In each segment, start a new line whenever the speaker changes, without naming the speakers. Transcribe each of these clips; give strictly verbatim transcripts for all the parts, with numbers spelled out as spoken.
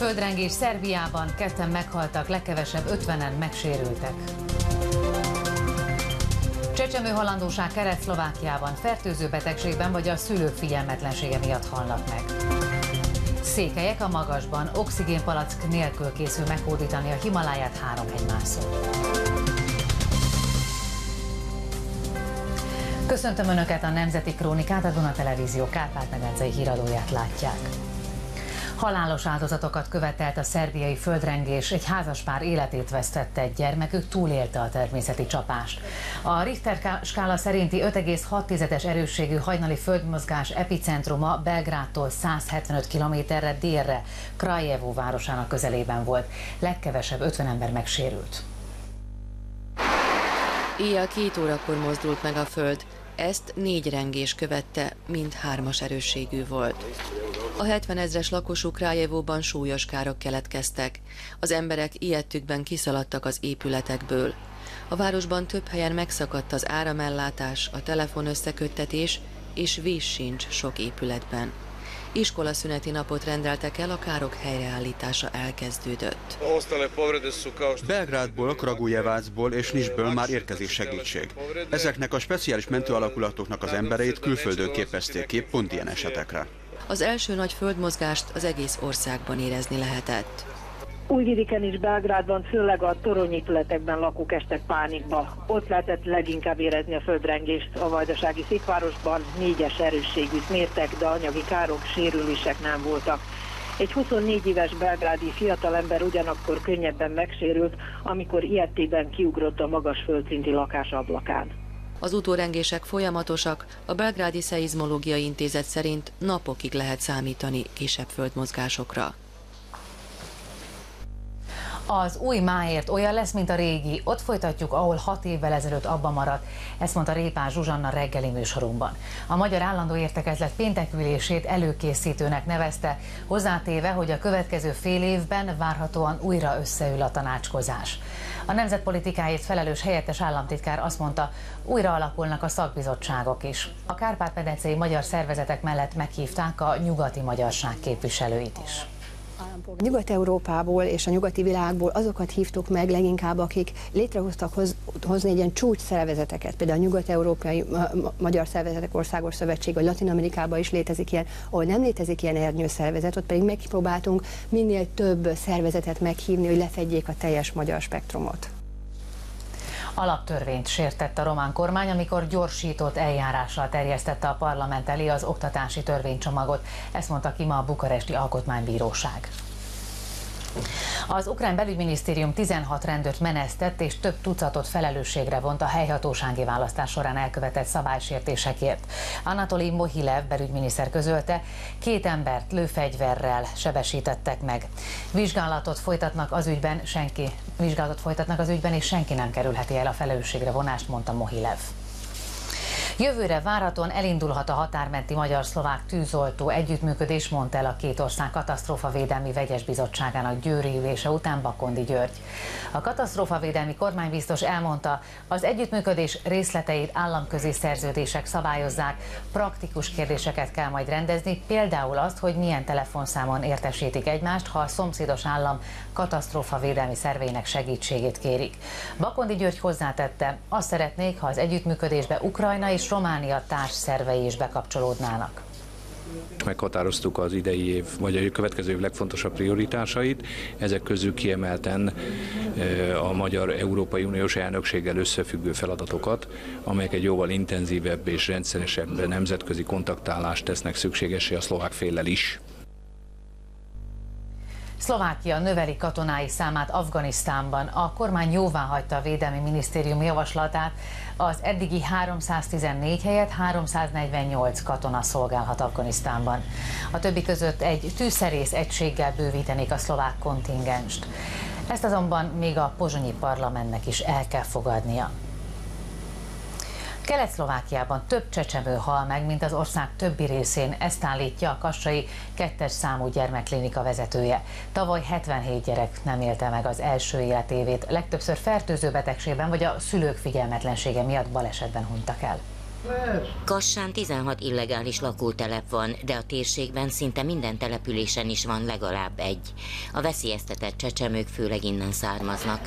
Földrengés Szerbiában, ketten meghaltak, legkevesebb ötvenen megsérültek. Csecsemőhalandóság Kelet-Szlovákiában, fertőző betegségben vagy a szülők figyelmetlensége miatt halnak meg. Székelyek a magasban, oxigénpalack nélkül készül meghódítani a Himaláját három hegymászó. Köszöntöm Önöket, a Nemzeti Krónikát, a Duna Televízió Kárpát-medencei híradóját látják. Halálos áldozatokat követelt a szerbiai földrengés, egy házaspár életét vesztette, egy gyermekük túlélte a természeti csapást. A Richter skála szerinti öt egész hat erősségű hajnali földmozgás epicentruma Belgrádtól száz hetvenöt kilométerre délre, Kraljevo városának közelében volt. Legkevesebb ötven ember megsérült.
Éjjel két órakor mozdult meg a föld, ezt négy rengés követte, mind hármas erősségű volt. A hetvenezres lakosú Krajevóban súlyos károk keletkeztek. Az emberek ijedtükben kiszaladtak az épületekből. A városban több helyen megszakadt az áramellátás, a telefonösszeköttetés, és víz sincs sok épületben. Iskolaszüneti napot rendeltek el, a károk helyreállítása elkezdődött.
Belgrádból, Kragujevácból és Nisből már érkezik segítség. Ezeknek a speciális mentőalakulatoknak az embereit külföldön képezték ki pont ilyen esetekre.
Az első nagy földmozgást az egész országban érezni lehetett.
Újvidéken és Belgrádban, főleg a toronyépületekben lakók estek pánikba. Ott lehetett leginkább érezni a földrengést. A vajdasági Székvárosban négyes erősségűt mértek, de anyagi károk, sérülések nem voltak. Egy huszonnégy éves belgrádi fiatalember ugyanakkor könnyebben megsérült, amikor ijedtében kiugrott a magas földszinti lakás ablakán.
Az utórengések folyamatosak, a Belgrádi Szeizmológiai Intézet szerint napokig lehet számítani kisebb földmozgásokra.
Az új máért olyan lesz, mint a régi. Ott folytatjuk, ahol hat évvel ezelőtt abba maradt. Ezt mondta Répán Zsuzsanna reggeli műsorunkban. A Magyar Állandó Értekezlet péntekülését előkészítőnek nevezte, hozzátéve, hogy a következő fél évben várhatóan újra összeül a tanácskozás. A nemzetpolitikáért felelős helyettes államtitkár azt mondta, újra alakulnak a szakbizottságok is. A kárpát-medencei magyar szervezetek mellett meghívták a nyugati magyarság képviselőit is.
Nyugat-Európából és a nyugati világból azokat hívtuk meg leginkább, akik létrehoztak hoz, hozni egy ilyen csúcs szervezeteket. Például a Nyugat-Európai Magyar Szervezetek Országos Szövetség, vagy Latin-Amerikában is létezik ilyen, ahol nem létezik ilyen ernyőszervezet, ott pedig megpróbáltunk minél több szervezetet meghívni, hogy lefedjék a teljes magyar spektrumot.
Alaptörvényt sértett a román kormány, amikor gyorsított eljárással terjesztette a parlament elé az oktatási törvénycsomagot. Ezt mondta ki ma a bukaresti alkotmánybíróság. Az ukrán belügyminisztérium tizenhat rendőrt menesztett és több tucatot felelősségre vont a helyhatósági választás során elkövetett szabálysértésekért. Anatoli Mohilev belügyminiszter közölte, két embert lőfegyverrel sebesítettek meg. Vizsgálatot folytatnak az ügyben, senki, vizsgálatot folytatnak az ügyben, és senki nem kerülheti el a felelősségre vonást, mondta Mohilev. Jövőre várhatóan elindulhat a határmenti magyar-szlovák tűzoltó együttműködés, mondta el a két ország katasztrófavédelmi vegyes bizottságának győri ülése után Bakondi György. A katasztrófavédelmi kormánybiztos elmondta, az együttműködés részleteit államközi szerződések szabályozzák, praktikus kérdéseket kell majd rendezni, például azt, hogy milyen telefonszámon értesítik egymást, ha a szomszédos állam katasztrófavédelmi szerveinek segítségét kérik. Bakondi György hozzátette, azt szeretnék, ha az együttműködésbe Ukrajna és Románia társszervei is bekapcsolódnának.
Meghatároztuk az idei év, vagy a következő év legfontosabb prioritásait. Ezek közül kiemelten a magyar Európai Uniós elnökséggel összefüggő feladatokat, amelyek egy jóval intenzívebb és rendszeresebb nemzetközi kontaktálást tesznek szükségessé a szlovák féllel is.
Szlovákia növeli katonái számát Afganisztánban. A kormány jóváhagyta a Védelmi Minisztérium javaslatát, az eddigi háromszáztizennégy helyett háromszáznegyvennyolc katona szolgálhat Afganisztánban. A többi között egy tűzszerész egységgel bővítenék a szlovák kontingenst. Ezt azonban még a pozsonyi parlamentnek is el kell fogadnia. Kelet-Szlovákiában több csecsemő hal meg, mint az ország többi részén, ezt állítja a kassai kettes számú gyermekklinika vezetője. Tavaly hetvenhét gyerek nem élte meg az első életévét, legtöbbször fertőző betegségben vagy a szülők figyelmetlensége miatt balesetben hunytak el.
Kassán tizenhat illegális lakótelep van, de a térségben szinte minden településen is van legalább egy. A veszélyeztetett csecsemők főleg innen származnak.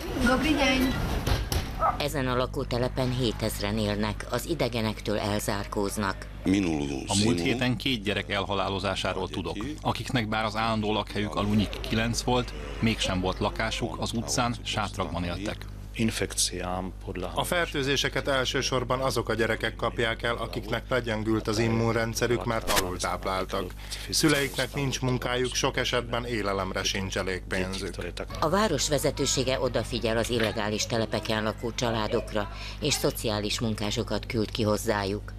Ezen a lakótelepen hétezren élnek, az idegenektől elzárkóznak.
A múlt héten két gyerek elhalálozásáról tudok, akiknek bár az állandó lakhelyük alulnyi kilenc volt, mégsem volt lakásuk, az utcán, sátrakban éltek.
A fertőzéseket elsősorban azok a gyerekek kapják el, akiknek legyengült az immunrendszerük, mert alultápláltak. Szüleiknek nincs munkájuk, sok esetben élelemre sincs elég pénzük.
A város vezetősége odafigyel az illegális telepeken lakó családokra, és szociális munkásokat küld ki hozzájuk.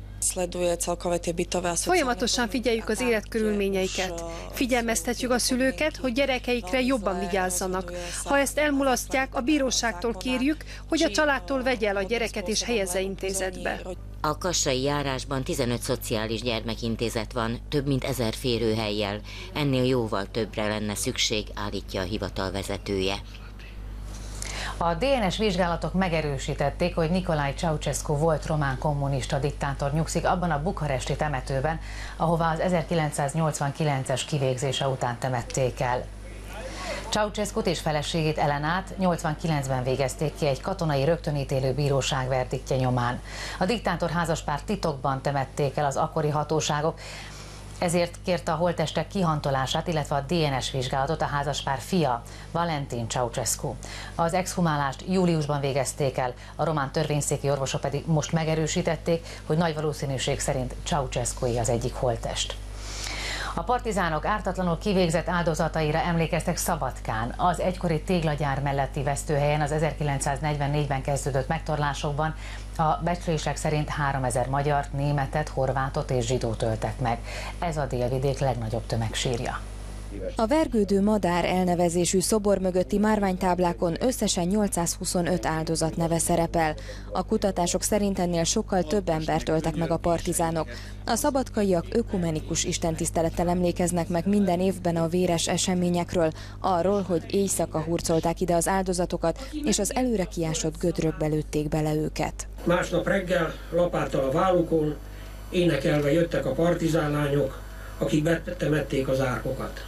Folyamatosan figyeljük az életkörülményeiket. Figyelmeztetjük a szülőket, hogy gyerekeikre jobban vigyázzanak. Ha ezt elmulasztják, a bíróságtól kérjük, hogy a családtól vegye el a gyereket és helyezze intézetbe.
A kassai járásban tizenöt szociális gyermekintézet van, több mint ezer férőhellyel. Ennél jóval többre lenne szükség, állítja a hivatal vezetője.
A dé en es vizsgálatok megerősítették, hogy Nicolae Ceausescu volt román kommunista diktátor nyugszik abban a bukaresti temetőben, ahová az ezerkilencszáznyolcvankilences kivégzése után temették el. Ceausescut és feleségét Elenát nyolcvankilencben végezték ki egy katonai rögtönítélő bíróság verdiktje nyomán. A diktátor házaspár titokban temették el az akkori hatóságok, ezért kérte a holttestek kihantolását, illetve a dé en es vizsgálatot a házaspár fia, Valentin Ceausescu. Az exhumálást júliusban végezték el, a román törvényszéki orvosok pedig most megerősítették, hogy nagy valószínűség szerint Ceausescué az egyik holttest. A partizánok ártatlanul kivégzett áldozataira emlékeztek Szabadkán. Az egykori téglagyár melletti vesztőhelyen az ezerkilencszáznegyvennégyben kezdődött megtorlásokban a becslések szerint háromezer magyart, németet, horvátot és zsidót öltek meg. Ez a délvidék legnagyobb tömegsírja.
A vergődő madár elnevezésű szobor mögötti márványtáblákon összesen nyolcszázhuszonöt áldozat neve szerepel. A kutatások szerint ennél sokkal több embert öltek meg a partizánok. A szabadkaiak ökumenikus istentisztelettel emlékeznek meg minden évben a véres eseményekről, arról, hogy éjszaka hurcolták ide az áldozatokat, és az előre kiásott gödrökbe lőtték bele őket.
Másnap reggel lapáttal a vállukon énekelve jöttek a partizánlányok, akik betemették az árkokat.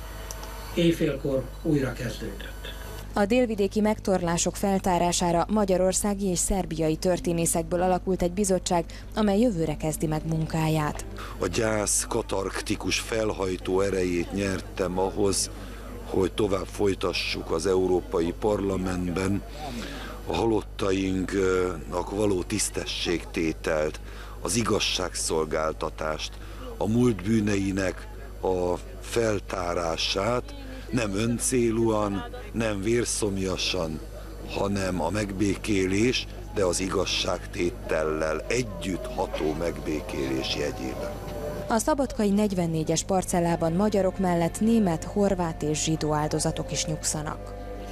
Éjfélkor újra kezdődött.
A délvidéki megtorlások feltárására magyarországi és szerbiai történészekből alakult egy bizottság, amely jövőre kezdi meg munkáját.
A gyász katarktikus felhajtó erejét nyertem ahhoz, hogy tovább folytassuk az Európai Parlamentben a halottainknak való tisztességtételt, az igazságszolgáltatást, a múlt bűneinek a feltárását, nem öncélúan, nem vérszomjasan, hanem a megbékélés, de az igazságtétellel együtt ható megbékélés jegyében.
A szabadkai negyvennégyes parcellában magyarok mellett német, horvát és zsidó áldozatok is nyugszanak.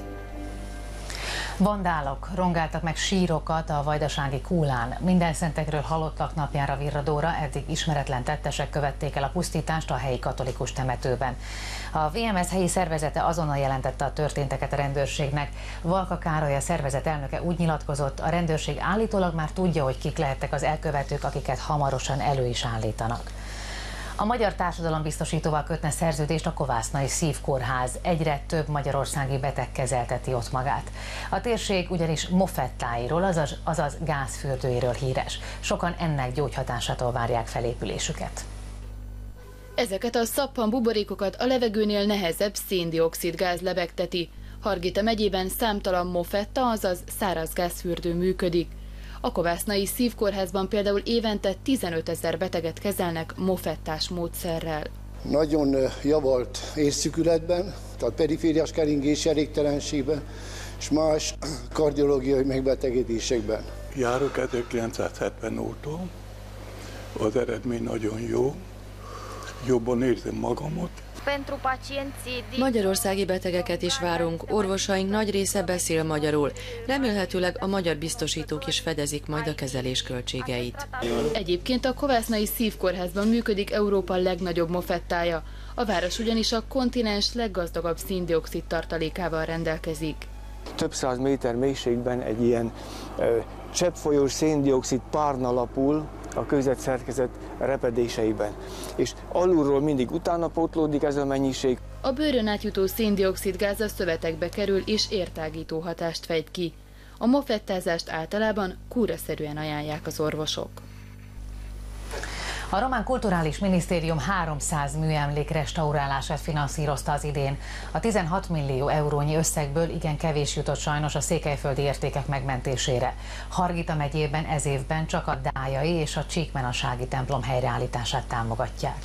Vandálok rongáltak meg sírokat a vajdasági Kúlán. Mindenszentekről halottak napjára virradóra eddig ismeretlen tettesek követték el a pusztítást a helyi katolikus temetőben. A vé em es helyi szervezete azonnal jelentette a történteket a rendőrségnek. Valka Károly, a szervezet elnöke úgy nyilatkozott, a rendőrség állítólag már tudja, hogy kik lehettek az elkövetők, akiket hamarosan elő is állítanak. A Magyar Társadalombiztosítóval kötne szerződést a Kovásznai Szívkórház. Egyre több magyarországi beteg kezelteti ott magát. A térség ugyanis mofettáiról, azaz, azaz gázfürdőiről híres. Sokan ennek gyógyhatásától várják felépülésüket.
Ezeket a szappan buborékokat a levegőnél nehezebb szén-dioxid gáz lebegteti. Hargita megyében számtalan mofetta, azaz száraz gázfürdő működik. A Kovásznai Szívkórházban például évente tizenötezer beteget kezelnek mofettás módszerrel.
Nagyon javalt érszükületben, tehát perifériás keringési elégtelenségben és más kardiológiai megbetegedésekben.
Járok ezerkilencszázhetven óta, az eredmény nagyon jó, jobban érzem magamat.
Magyarországi betegeket is várunk, orvosaink nagy része beszél magyarul. Remélhetőleg a magyar biztosítók is fedezik majd a kezelés költségeit.
Egyébként a Kovásznai Szívkórházban működik Európa legnagyobb mofettája. A város ugyanis a kontinens leggazdagabb szén-dioxid tartalékával rendelkezik.
Több száz méter mélységben egy ilyen ö, cseppfolyós széndioxid párna lapul a kőzetszerkezet repedéseiben, és alulról mindig utána pótlódik ez a mennyiség.
A bőrön átjutó széndioxid gáz a szövetekbe kerül és értágító hatást fejt ki. A mofettázást általában kúraszerűen ajánlják az orvosok.
A román kulturális minisztérium háromszáz műemlék restaurálását finanszírozta az idén. A tizenhat millió eurónyi összegből igen kevés jutott sajnos a székelyföldi értékek megmentésére. Hargita megyében ez évben csak a dályai és a csíkmenasági templom helyreállítását támogatják.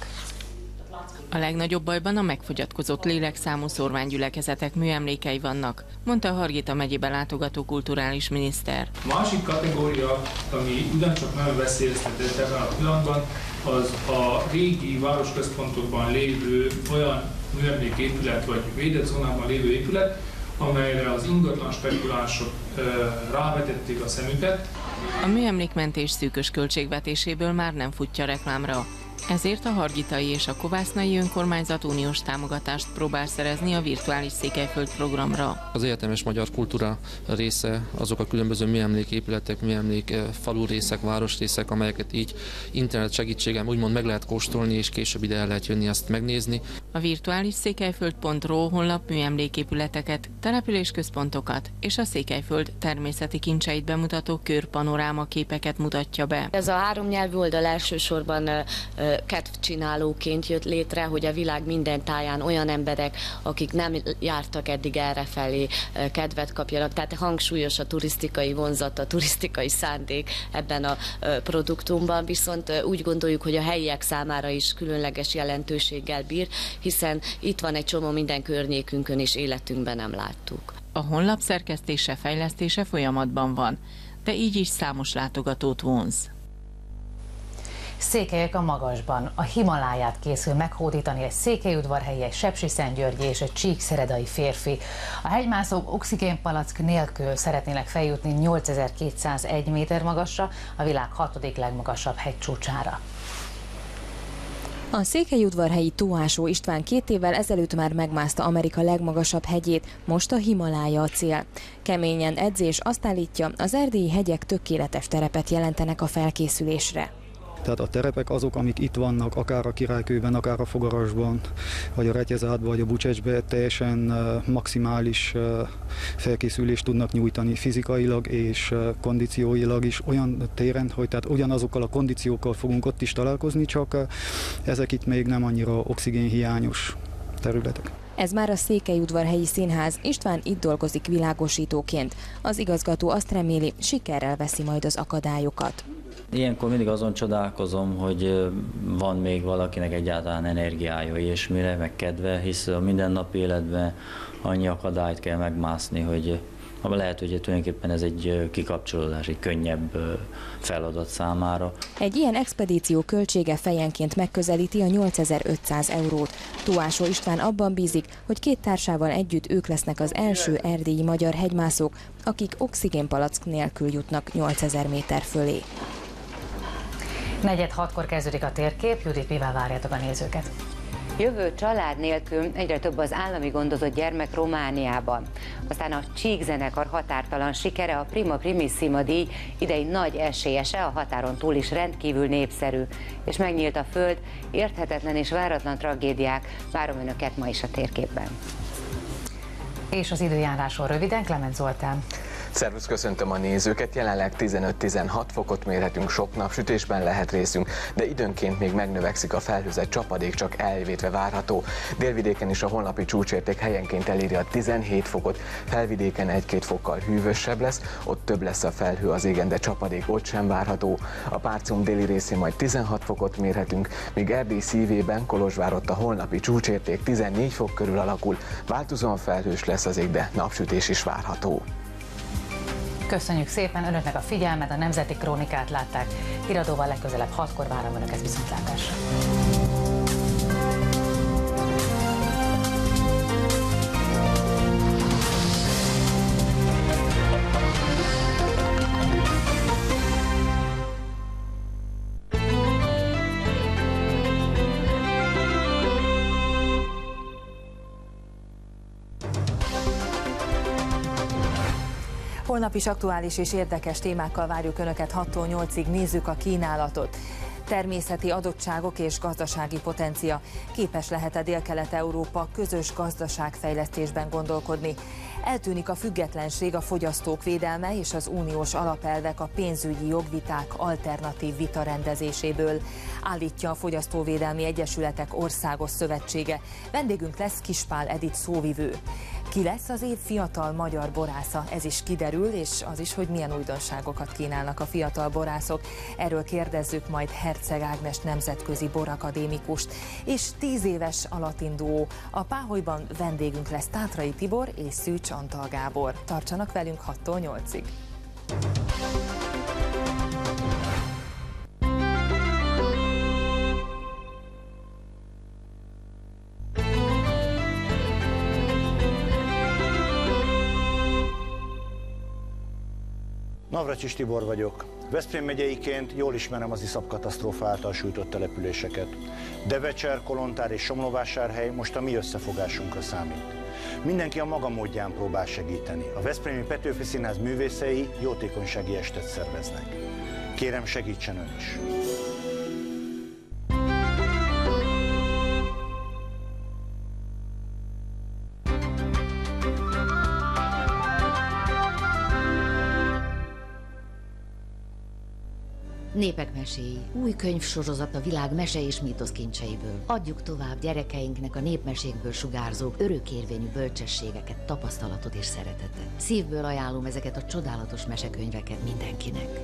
A legnagyobb bajban a megfogyatkozott lélekszámú szórványgyülekezetek műemlékei vannak, mondta a Hargita megyébe látogató kulturális miniszter.
A másik kategória, ami ugyancsak nagyon veszélyeztetett ebben a pillanatban, az a régi városközpontokban lévő olyan műemléképület vagy védett zónában lévő épület, amelyre az ingatlan spekulánsok rávetették a szemüket.
A műemlékmentés szűkös költségvetéséből már nem futja reklámra. Ezért a hargitai és a kovásznai önkormányzat uniós támogatást próbál szerezni a virtuális Székelyföld programra.
Az egyetemes magyar kultúra része azok a különböző műemléképületek, műemlék falurészek, városrészek, amelyeket így internet segítségével úgymond meg lehet kóstolni, és később ide el lehet jönni azt megnézni.
A virtuális székelyföld pont ro honlap műemléképületeket, településközpontokat és a Székelyföld természeti kincseit bemutató körpanoráma képeket mutatja be.
Ez a háromnyelvű oldal elsősorban kedvcsinálóként jött létre, hogy a világ minden táján olyan emberek, akik nem jártak eddig errefelé, kedvet kapjanak. Tehát hangsúlyos a turisztikai vonzat, a turisztikai szándék ebben a produktumban, viszont úgy gondoljuk, hogy a helyiek számára is különleges jelentőséggel bír, hiszen itt van egy csomó minden környékünkön és életünkben nem láttuk.
A honlap szerkesztése, fejlesztése folyamatban van, de így is számos látogatót vonz.
Székelyek a magasban. A Himaláját készül meghódítani egy székelyudvarhelyi, egy sepsiszentgyörgyi és egy csíkszeredai férfi. A hegymászók oxigénpalack nélkül szeretnének feljutni nyolcezer-kétszázegy méter magasra, a világ hatodik legmagasabb hegycsúcsára.
A székelyudvarhelyi Tóásó István két évvel ezelőtt már megmászta Amerika legmagasabb hegyét, most a Himalája a cél. Keményen edzés, azt állítja, az erdélyi hegyek tökéletes terepet jelentenek a felkészülésre.
Tehát a terepek azok, amik itt vannak, akár a Királykőben, akár a Fogarasban, vagy a Retyezátban, vagy a Bucsecsben, teljesen maximális felkészülést tudnak nyújtani fizikailag és kondícióilag is olyan téren, hogy tehát ugyanazokkal a kondíciókkal fogunk ott is találkozni, csak ezek itt még nem annyira oxigénhiányos területek.
Ez már a Székelyudvarhelyi Színház, István itt dolgozik világosítóként. Az igazgató azt reméli, sikerrel veszi majd az akadályokat.
Ilyenkor mindig azon csodálkozom, hogy van még valakinek egyáltalán energiája ilyesmire, meg kedve, hisz a mindennapi életben annyi akadályt kell megmászni, hogy lehet, hogy tulajdonképpen ez egy kikapcsolódás, egy könnyebb feladat számára.
Egy ilyen expedíció költsége fejenként megközelíti a nyolcezer-ötszáz eurót. Tóásó István abban bízik, hogy két társával együtt ők lesznek az első erdélyi magyar hegymászók, akik oxigénpalack nélkül jutnak nyolcezer méter fölé.
Negyed hatkor kezdődik a térkép, Judit, mivel várjátok a nézőket?
Jövő család nélkül egyre több az állami gondozott gyermek Romániában. Aztán a Csík zenekar határtalan sikere, a Prima Primissima díj idei nagy esélyese, a határon túl is rendkívül népszerű. És megnyílt a föld, érthetetlen és váratlan tragédiák, várom önöket ma is a térképben.
És az időjárásról röviden, Klement Zoltán.
Szervusz, köszöntöm a nézőket, jelenleg tizenöt-tizenhat fokot mérhetünk, sok napsütésben lehet részünk, de időnként még megnövekszik a felhőzet, csapadék csak elvétve várható. Délvidéken is a holnapi csúcsérték helyenként eléri a tizenhét fokot, felvidéken egy-két fokkal hűvösebb lesz, ott több lesz a felhő az égen, de csapadék ott sem várható. A Partium déli részén majd tizenhat fokot mérhetünk, míg Erdély szívében, Kolozsvár ott a holnapi csúcsérték tizennégy fok körül alakul, változóan felhős lesz az ég, de napsütés is várható.
Köszönjük szépen önöknek a figyelmet, a Nemzeti Krónikát látták. Híradóval legközelebb hatkor várom önöket, viszontlátásra.
Holnap is aktuális és érdekes témákkal várjuk Önöket hattól nyolcig, nézzük a kínálatot. Természeti adottságok és gazdasági potencia. Képes lehet-e Dél-Kelet-Európa közös gazdaságfejlesztésben gondolkodni? Eltűnik a függetlenség, a fogyasztók védelme és az uniós alapelvek a pénzügyi jogviták alternatív vitarendezéséből, állítja a Fogyasztóvédelmi Egyesületek Országos Szövetsége. Vendégünk lesz Kispál Edit szóvivő. Ki lesz az év fiatal magyar borásza? Ez is kiderül, és az is, hogy milyen újdonságokat kínálnak a fiatal borászok. Erről kérdezzük majd Herceg Ágnes nemzetközi borakadémikust. És tíz éves Alatin duó. A Páholyban vendégünk lesz Tátrai Tibor és Szűcs Antal Gábor. Tartsanak velünk hattól nyolcig.
Navracsis Tibor vagyok. Veszprém megyeiként jól ismerem az iszap katasztrófa által sújtott településeket. Devecser, Kolontár és Somlóvásárhely most a mi összefogásunkra számít. Mindenki a maga módján próbál segíteni. A Veszprémi Petőfi Színház művészei jótékonysági estet szerveznek. Kérem, segítsen ön is!
Népek meséi. Új könyvsorozat a világ mese és mítosz kincseiből. Adjuk tovább gyerekeinknek a népmesékből sugárzó örökérvényű bölcsességeket, tapasztalatot és szeretetet. Szívből ajánlom ezeket a csodálatos mesekönyveket mindenkinek.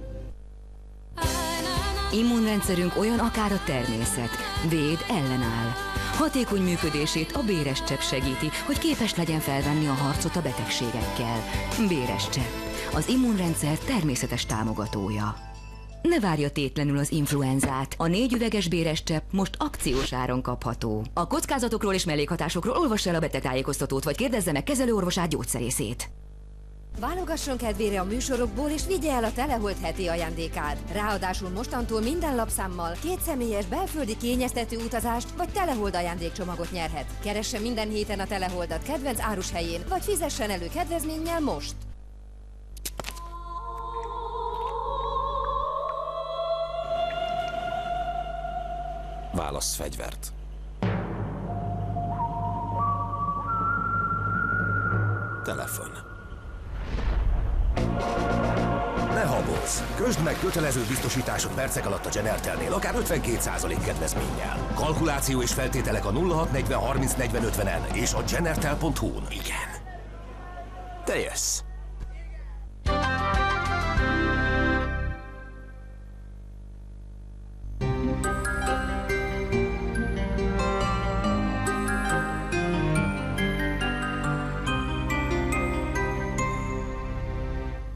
Immunrendszerünk olyan, akár a természet. Véd, ellenáll. Hatékony működését a Béres csepp segíti, hogy képes legyen felvenni a harcot a betegségekkel. Béres csepp. Az immunrendszer természetes támogatója. Ne várja tétlenül az influenzát. A négy üveges Béres csepp most akciós áron kapható. A kockázatokról és mellékhatásokról olvassa el a betegtájékoztatót, vagy kérdezze meg kezelőorvosát, gyógyszerészét.
Válogasson kedvére a műsorokból, és vigye el a Telehold heti ajándékát. Ráadásul mostantól minden lapszámmal két személyes belföldi kényeztető utazást vagy Telehold ajándékcsomagot nyerhet. Keresse minden héten a Teleholdat kedvenc árushelyén, vagy fizessen elő kedvezménnyel most.
Válassz fegyvert. Telefon. Ne habozz! Közd meg kötelező biztosításod percek alatt a Genertelnél, akár ötvenkét százalék kedvezménnyel. Kalkuláció és feltételek a nulla hat negyven harminc negyven ötvenen és a genertel pont hu-n. Igen. Te jössz.